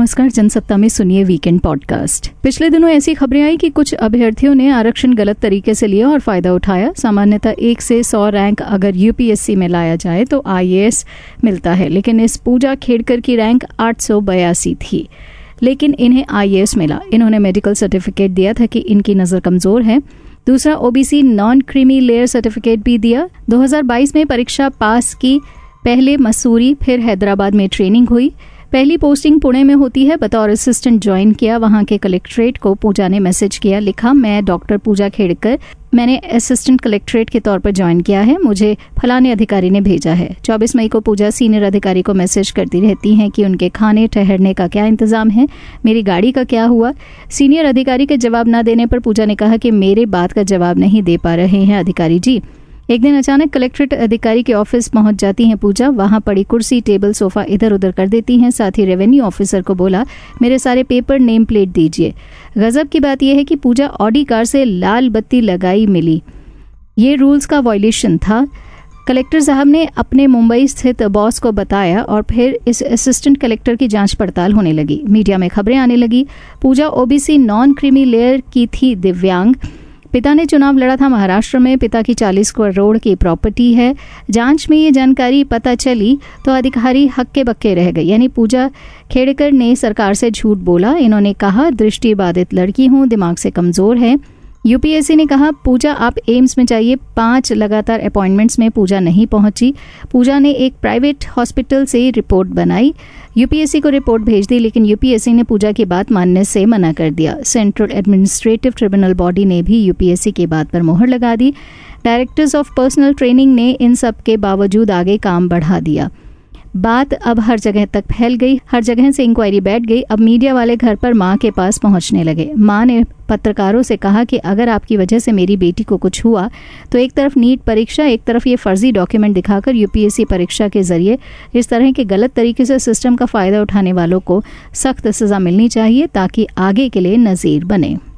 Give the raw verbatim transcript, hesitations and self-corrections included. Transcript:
नमस्कार, जनसत्ता में सुनिए वीकेंड पॉडकास्ट। पिछले दिनों ऐसी खबरें आई कि कुछ अभ्यर्थियों ने आरक्षण गलत तरीके से लिया और फायदा उठाया। सामान्यतः एक से सौ रैंक अगर यूपीएससी में लाया जाए तो आईएएस मिलता है, लेकिन इस पूजा खेड़कर की रैंक आठ सौ बयासी थी, लेकिन इन्हें आईएएस मिला। इन्होंने मेडिकल सर्टिफिकेट दिया था कि इनकी नज़र कमज़ोर है। दूसरा, OBC non creamy layer certificate भी दिया। दो हज़ार बाईस में परीक्षा पास की, पहले मसूरी फिर हैदराबाद में ट्रेनिंग हुई। पहली पोस्टिंग पुणे में होती है, बतौर असिस्टेंट ज्वाइन किया। वहां के कलेक्ट्रेट को पूजा ने मैसेज किया, लिखा, मैं डॉक्टर पूजा खेड़कर, मैंने असिस्टेंट कलेक्ट्रेट के तौर पर ज्वाइन किया है, मुझे फलाने अधिकारी ने भेजा है। चौबीस मई को पूजा सीनियर अधिकारी को मैसेज करती रहती हैं कि उनके खाने ठहरने का क्या इंतजाम है, मेरी गाड़ी का क्या हुआ। सीनियर अधिकारी के जवाब न देने पर पूजा ने कहा कि मेरे बात का जवाब नहीं दे पा रहे हैं अधिकारी जी। एक दिन अचानक कलेक्ट्रेट अधिकारी के ऑफिस पहुंच जाती हैं पूजा। वहां पड़ी कुर्सी, टेबल, सोफा इधर उधर कर देती हैं। साथ ही रेवेन्यू ऑफिसर को बोला, मेरे सारे पेपर, नेम प्लेट दीजिए। गजब की बात यह है कि पूजा ऑडी कार से लाल बत्ती लगाई मिली। ये रूल्स का वायलेशन था। कलेक्टर साहब ने अपने मुंबई स्थित बॉस को बताया और फिर इस असिस्टेंट कलेक्टर की जांच पड़ताल होने लगी। मीडिया में खबरें आने लगी। Puja OBC non creamy layer की थी, दिव्यांग। पिता ने चुनाव लड़ा था महाराष्ट्र में। पिता की चालीस करोड़ की प्रॉपर्टी है। जांच में ये जानकारी पता चली तो अधिकारी हक्के बक्के रह गए। यानी पूजा खेड़कर ने सरकार से झूठ बोला। इन्होंने कहा, दृष्टि बाधित लड़की हूँ, दिमाग से कमजोर है। यूपीएससी ने कहा, पूजा आप एम्स में जाइए। पांच लगातार अपॉइंटमेंट्स में पूजा नहीं पहुंची। पूजा ने एक प्राइवेट हॉस्पिटल से रिपोर्ट बनाई, यूपीएससी को रिपोर्ट भेज दी, लेकिन यूपीएससी ने पूजा की बात मानने से मना कर दिया। सेंट्रल एडमिनिस्ट्रेटिव ट्रिब्यूनल बॉडी ने भी यूपीएससी की बात पर मोहर लगा दी। डायरेक्टर्स ऑफ पर्सनल ट्रेनिंग ने इन सब के बावजूद आगे काम बढ़ा दिया। बात अब हर जगह तक फैल गई, हर जगह से इंक्वायरी बैठ गई। अब मीडिया वाले घर पर मां के पास पहुंचने लगे। मां ने पत्रकारों से कहा कि अगर आपकी वजह से मेरी बेटी को कुछ हुआ तो एक तरफ नीट परीक्षा, एक तरफ ये फर्जी डॉक्यूमेंट दिखाकर यूपीएससी परीक्षा के जरिए इस तरह के गलत तरीके से सिस्टम का फायदा उठाने वालों को सख्त सजा मिलनी चाहिए ताकि आगे के लिए नजीर बने।